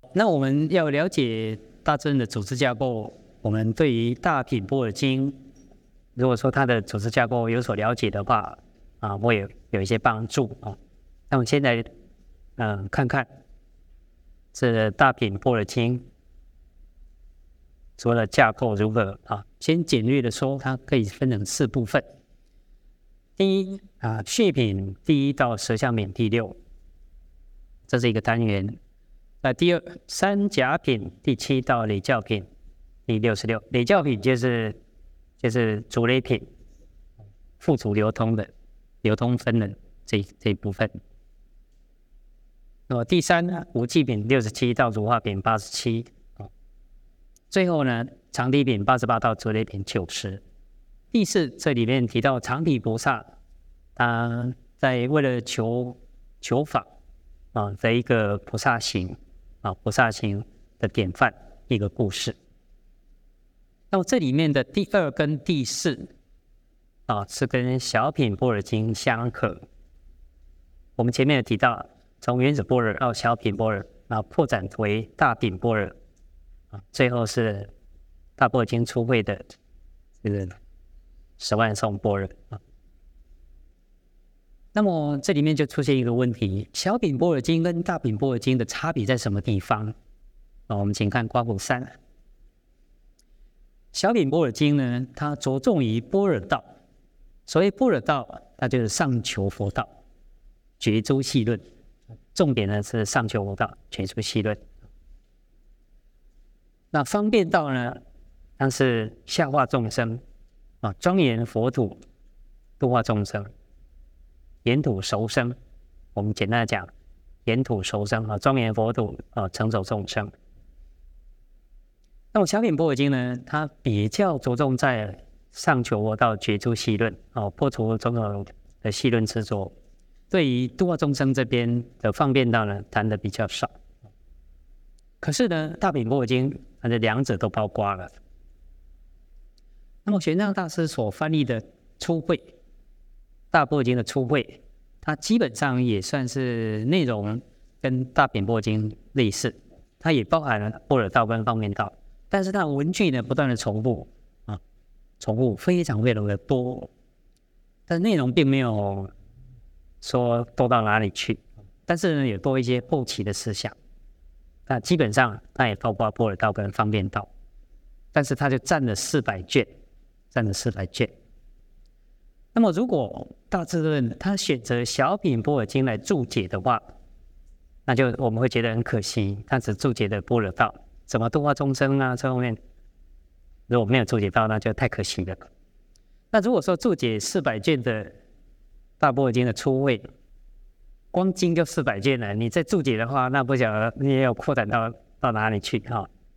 那我们要了解大智论的组织架构，我们对于大品般若经，如果说它的组织架构有所了解的话，会有一些帮助啊。那我们现在看看这大品般若经除了架构如何啊？先简略的说，它可以分成4部分。第一序品第1到实相品第6，这是一个单元。第二三甲品第7到累教品第66，累教品就是主累品，附属流通的流通分的这一部分。那么第三无记品67到如化品87。最后呢，常体品88到主累品90。第4，这里面提到常体菩萨，他在为了求法的一个菩萨行菩萨行的典范一个故事。那么这里面的第2跟第4是跟小品般若经相合。我们前面有提到，从原始般若到小品般若，然后扩展为大品般若。最后是大般若经初会的这个10万颂般若。那么这里面就出现一个问题，小品般若经跟大品般若经的差别在什么地方？我们请看刮谱3。小品般若经呢，它着重于般若道。所谓般若道，它就是上求佛道，觉诸细论。重点呢是上求佛道，觉诸细论。那方便道呢，它是下化众生庄严佛土，度化众生，沿土熟生。我们简单的讲，沿土熟生庄严佛土成就众生。那么小品般若经呢，它比较着重在上求佛道，觉诸细论破除种种的细论执着。对于度化众生这边的方便道呢，谈的比较少。可是呢，大品般若经它这两者都包括了。那么玄奘大师所翻译的初会，大般若经的初会，它基本上也算是内容跟大品般若经类似，它也包含了般若道跟方便道，但是它的文句呢不断的重复重复非常的多，但内容并没有说多到哪里去，但是呢也多一些后期的思想。那基本上它也包括般若道跟方便道，但是它就占了400卷，那么如果大智论他选择小品般若经来注解的话，那就我们会觉得很可惜，他只注解的般若道，怎么度化众生这方面如果没有注解到，那就太可惜了。那如果说注解400卷的大般若经的初会，光经就400卷了，你再注解的话，那不晓得你也要扩展到哪里去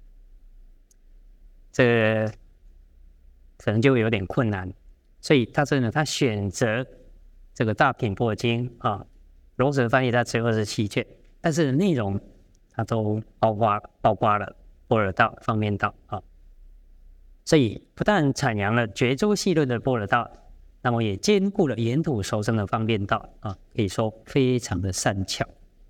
这可能就有点困难。所以大智呢，他选择这个大品般若经融合翻译它只有27卷，但是内容它都包括了般若道、方便道所以不但阐扬了觉诸细论的般若道，那么也兼顾了沿土熟生的方便道可以说非常的善巧。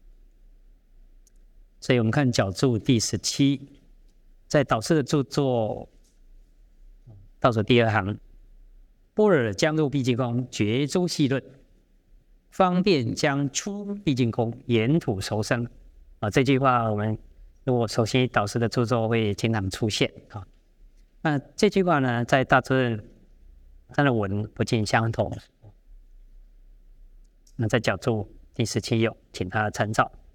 所以我们看角注第17，在导师的著作倒数第2行，般若将入毕竟空，觉诸细论，方便将出毕竟空，沿土熟生这句话我们如果熟悉导师的著作会经常出现那这句话呢，在大智论它的文不尽相同。那在角注第17有，请大家参照。